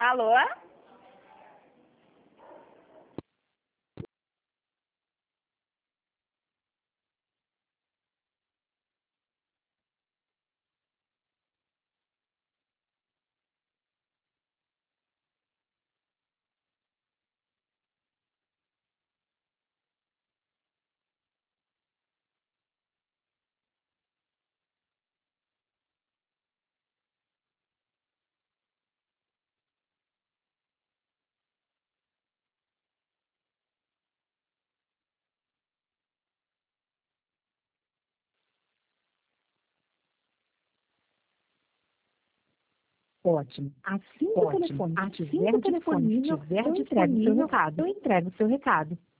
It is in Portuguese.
Alô? Ótimo. Assim que o telefone estiver disponível, eu entrego seu recado.